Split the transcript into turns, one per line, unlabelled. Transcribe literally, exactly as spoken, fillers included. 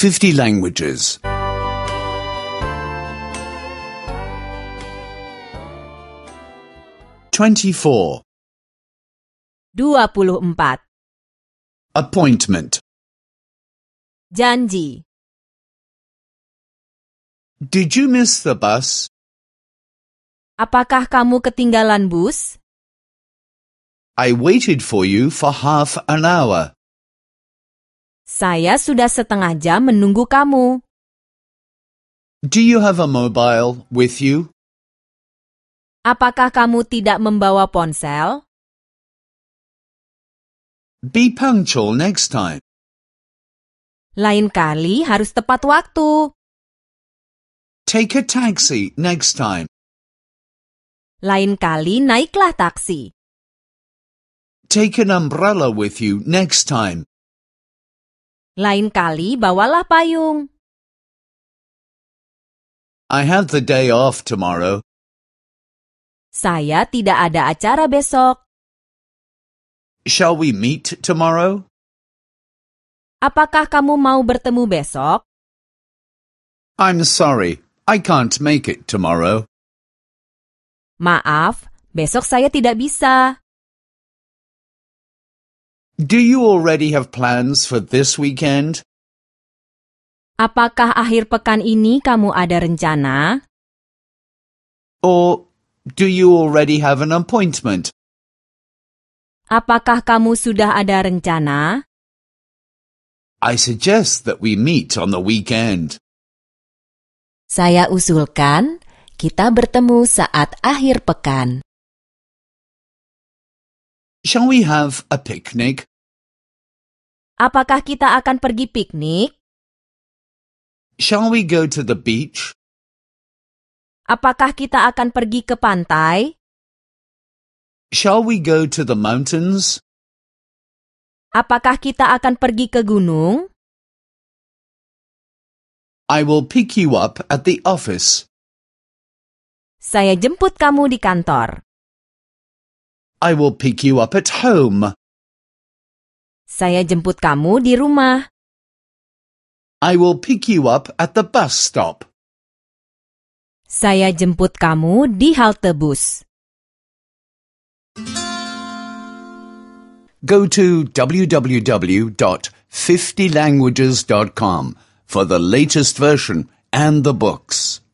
fifty languages. twenty-four.
dua puluh empat.
Appointment.
Janji.
Did you miss the bus?
Apakah kamu ketinggalan bus?
I waited for you for half an hour.
Saya sudah setengah jam menunggu kamu.
Do you have a mobile with you?
Apakah kamu tidak membawa ponsel?
Be punctual next time.
Lain kali harus tepat waktu.
Take a taxi next time.
Lain kali naiklah taksi.
Take an umbrella with you next time.
Lain kali bawalah payung.
I have the day off tomorrow.
Saya tidak ada acara besok.
Shall we meet tomorrow?
Apakah kamu mau bertemu besok?
I'm sorry, I can't make it tomorrow.
Maaf, besok saya tidak bisa.
Do you already have plans for this weekend?
Apakah akhir pekan ini kamu ada rencana?
Or do you already have an appointment?
Apakah kamu sudah ada rencana?
I suggest that we meet on the weekend.
Saya usulkan kita bertemu saat akhir pekan.
Shall we have a picnic?
Apakah kita akan pergi piknik?
Shall we go to the beach?
Apakah kita akan pergi ke pantai?
Shall we go to the mountains?
Apakah kita akan pergi ke gunung?
I will pick you up at the office.
Saya jemput kamu di kantor.
I will pick you up at home.
Saya jemput kamu di rumah.
I will pick you up at the bus stop.
Saya jemput kamu di halte bus.
Go to w w w dot fifty languages dot com for the latest version and the books.